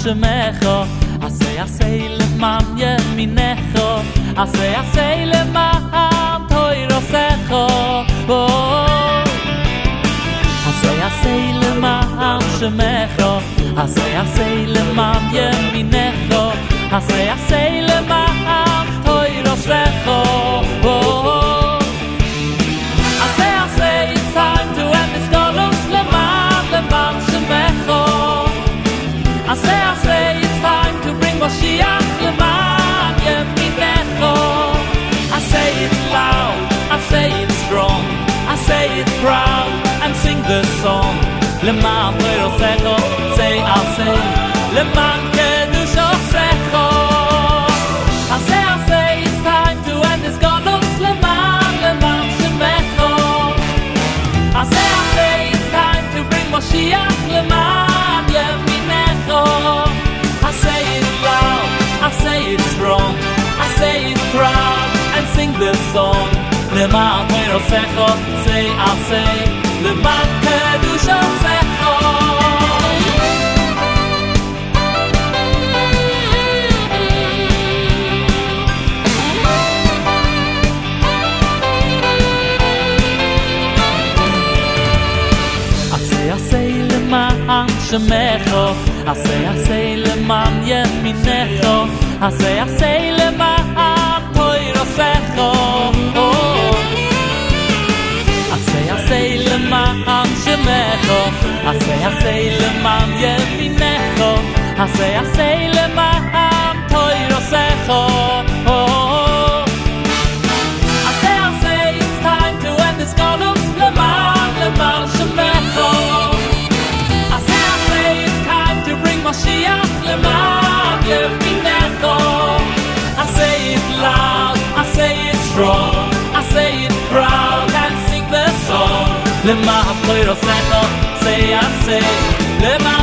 shemecho asay leman yeminecho asay leman toirosecho asay leman shemecho asay leman yeminecho asay leman toirosecho it's time to end this galus leman shemecho I say it's time to bring Moshiach leman yeminecho I say it loud, I say it strong, I say it proud and sing the song leman toirosecho say I'll say leman kedushosecho I say it's time to end this galus leman shemecho I say it's time to bring Moshiach leman yeminecho I say it loud, I say it strong, I say it proud and sing this song leman toirosecho say I'll say leman kedushosecho leman shemecho asay leman yeminecho asay leman toirosecho asay leman shemecho asay leman yeminecho asay leman toirosecho asay it's time to end this galus leman shemecho Mashiach leman yeminecho I say it loud, I say it strong, I say it proud and sing the song leman toirosecho say I say leman